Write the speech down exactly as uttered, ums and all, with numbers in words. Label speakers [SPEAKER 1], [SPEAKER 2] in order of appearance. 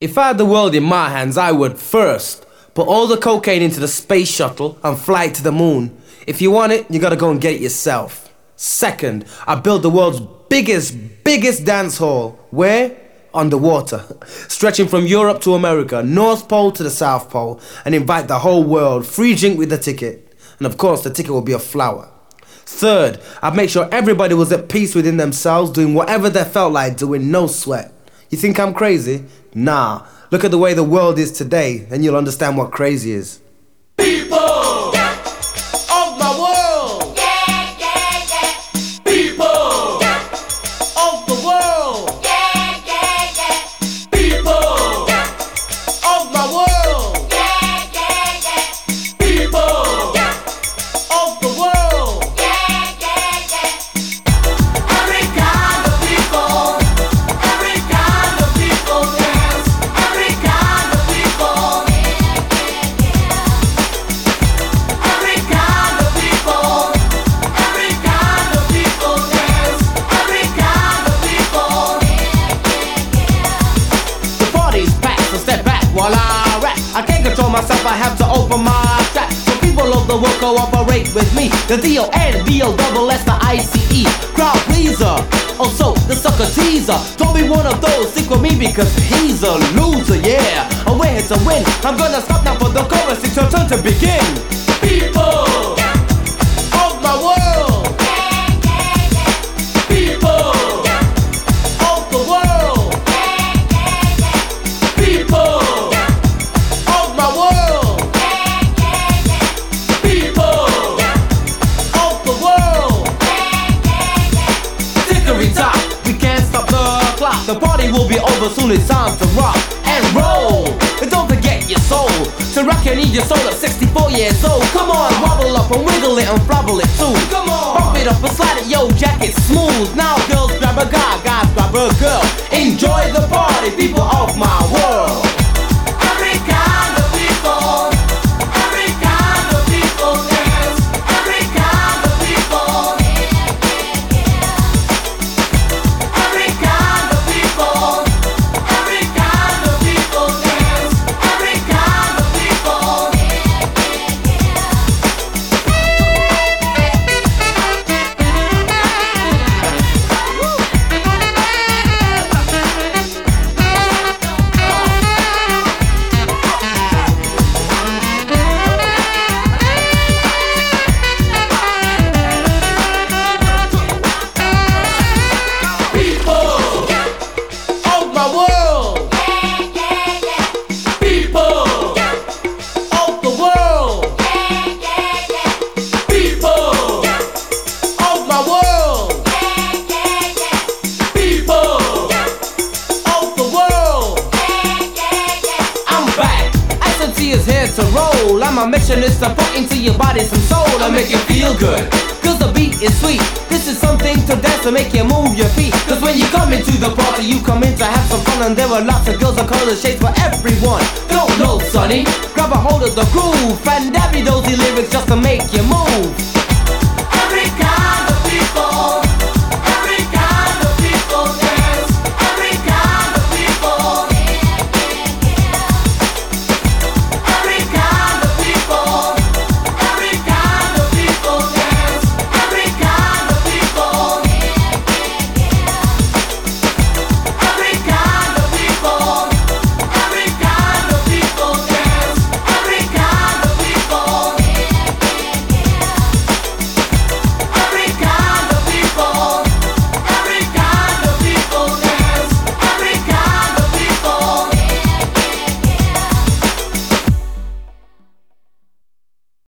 [SPEAKER 1] If I had the world in my hands, I would first put all the cocaine into the space shuttle and fly it to the moon. If you want it, you gotta go and get it yourself. Second, I build the world's biggest, biggest dance hall. Where? Underwater. Stretching from Europe to America, North Pole to the South Pole, and invite the whole world. Free drink with the ticket. And of course, the ticket will be a flower. Third, I'd make sure everybody was at peace within themselves, doing whatever they felt like doing, no sweat. You think I'm crazy? Nah. Look at the way the world is today, then you'll understand what crazy is.
[SPEAKER 2] People of my world.
[SPEAKER 3] Yeah, yeah, yeah.
[SPEAKER 2] People of the world.
[SPEAKER 3] Yeah, yeah, yeah.
[SPEAKER 2] People of my world.
[SPEAKER 3] Yeah, yeah, yeah.
[SPEAKER 2] People of the world.
[SPEAKER 3] Yeah, yeah, yeah.
[SPEAKER 2] Every kind of people. Every kind of people dance. Every kind of people. Every kind of people. Every kind of people dance. Every kind of people.
[SPEAKER 1] The party's packed, so step back while I rap. I can't control myself, I have to open my trap. So people of the world cooperate with me. The D O N, B O double S, the I C E. Crowd pleaser, also the sucker teaser. Don't be one of those, stick with me because he's a loser, yeah. And we're here to win. I'm gonna stop now for the chorus, it's your turn to begin.
[SPEAKER 2] People of my world. People of the world. People of my world. People of the world.
[SPEAKER 1] Tickery top, we can't stop the clock. The party will be over soon, it's time to rock and roll. And don't forget your soul. To rock you need your soul at sixty-four years old. Come on, wobble up and wiggle it and flobble it too.
[SPEAKER 2] Come on.
[SPEAKER 1] Bump it up and slide it, yo, jack it smooth. Now girls grab a guy, guys grab a girl. Enjoy the party, people of my world.
[SPEAKER 2] Every kind of people. Every kind of people dance. Every kind of people. Every kind of people. Every kind of people dance. Every kind of people. People of my world. People of the world. People of my world. People of the world.
[SPEAKER 1] I'm back, S M T is here to roll. And my mission is to put into your body some soul and make you feel good. Cause the beat is sweet. This is something to dance to make you move your feet. Cause when you come into the party, you come in to have some fun. And there are lots of girls of color shades for everyone. Don't know, sonny, grab a hold of the groove and dabby those lyrics just to make you move.